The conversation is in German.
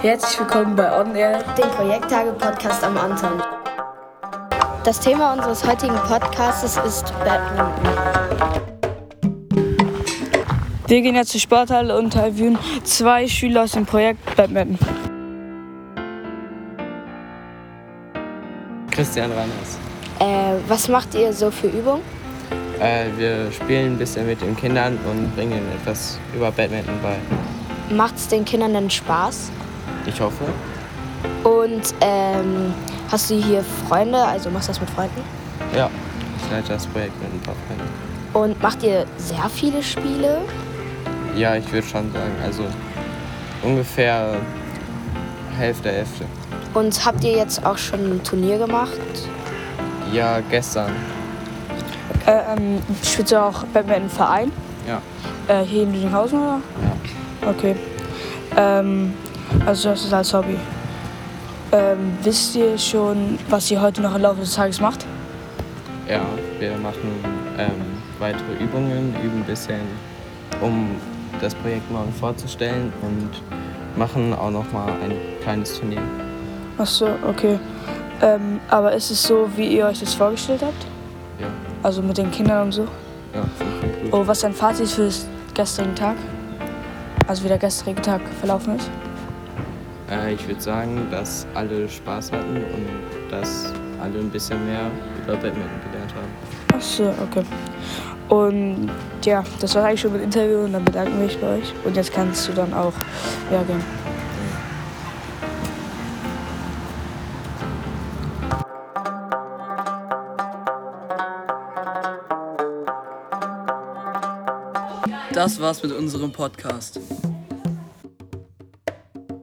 Herzlich willkommen bei On Air, dem Projekttage-Podcast am Anton. Das Thema unseres heutigen Podcasts ist Badminton. Wir gehen jetzt zur Sporthalle und interviewen 2 Schüler aus dem Projekt Badminton. Christian Reiners. Was macht ihr so für Übungen? Wir spielen ein bisschen mit den Kindern und bringen ihnen etwas über Badminton bei. Macht es den Kindern denn Spaß? Ich hoffe. Und hast du hier Freunde, also machst du das mit Freunden? Ja, ich leite das Projekt mit ein paar Freunden. Und macht ihr sehr viele Spiele? Ja, ich würde schon sagen, also ungefähr Hälfte. Und habt ihr jetzt auch schon ein Turnier gemacht? Ja, gestern. Spielst du auch Badminton im Verein? Ja. Hier in Lüdinghausen, oder? Ja. Okay. Also das ist als Hobby. Wisst ihr schon, was ihr heute noch im Laufe des Tages macht? Ja, wir machen weitere Übungen, üben ein bisschen, um das Projekt morgen vorzustellen und machen auch noch mal ein kleines Turnier. Ach so, okay. Aber ist es so, wie ihr euch das vorgestellt habt? Ja. Also mit den Kindern und so? Ja, gut. Oh, was ist dein Fazit für den gestrigen Tag? Also wie der gestrige Tag verlaufen ist? Ich würde sagen, dass alle Spaß hatten und dass alle ein bisschen mehr über Badminton gelernt haben. Ach so, okay. Und ja, das war eigentlich schon mit dem Interview und dann bedanke ich mich bei euch. Und jetzt kannst du dann auch gehen. Das war's mit unserem Podcast.